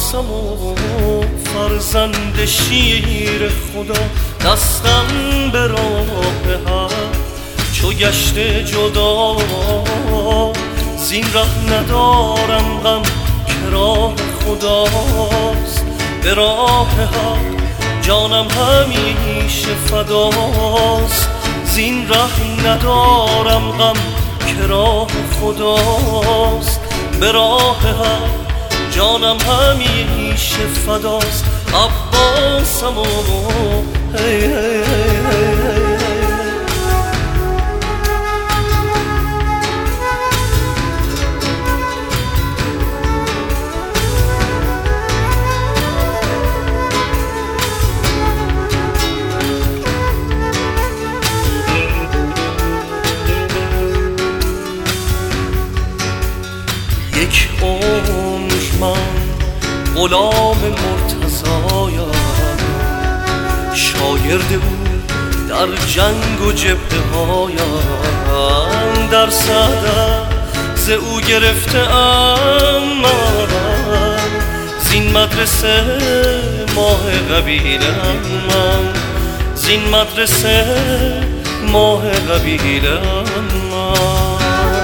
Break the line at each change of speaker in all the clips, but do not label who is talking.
عباسم و فرزند شیر خدا، دستم به راه حق چو گشت جدا. زین ره ندارم غم که راه خداست، به راه حق جانم همیشه فداست. زین ره ندارم غم که راه خداست، به راه حق جانم همیشه فداست. عباسم و یک عمر من غلام مرتضایم، شاگرد او در جنگ و جبهه هایم. در صدر ز او گرفته ام من، زین مدرسه ماه قبیله‌ام من، زین مدرسه ماه قبیله‌ام من.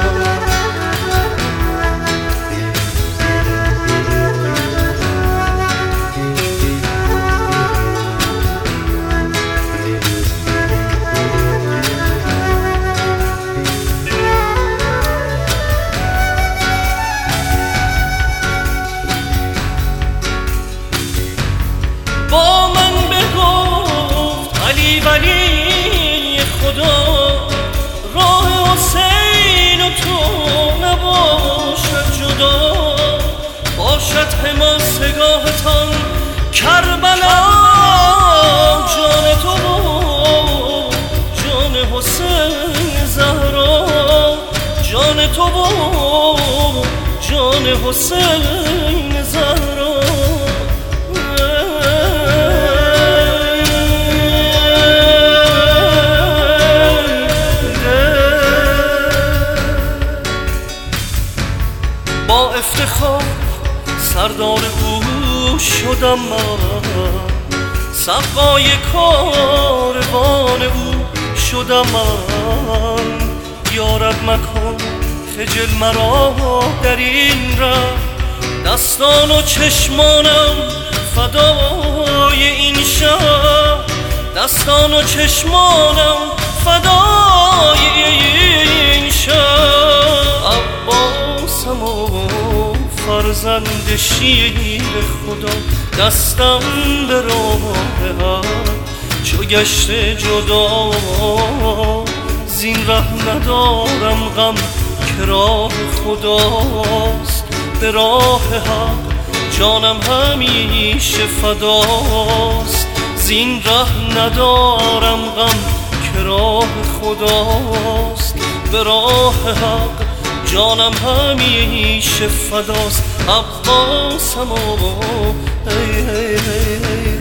با من بگفت علی ولی خدا، راه حسین و تو نباشد جدا. باشد حماسگاهتان کربلا، جان تو و جان حسین زهرا، جان تو و جان حسین زهرا. با افتخار سردار او شدم من، سقای کاروان او شدم من. یارب مکن خجل مرا در این ره، دستان و چشمانم فدای این شهر، دستان و چشمانم فدای این شهر. عباسم و فرزند شیر خدا، دستم به راه حق چو گشت جدا. زین ره ندارم غم که راه خداست، به راه حق جانم همیشه فداست. زین ره ندارم غم که راه خداست، به راه حق جانم همیشه فداست. عباسم و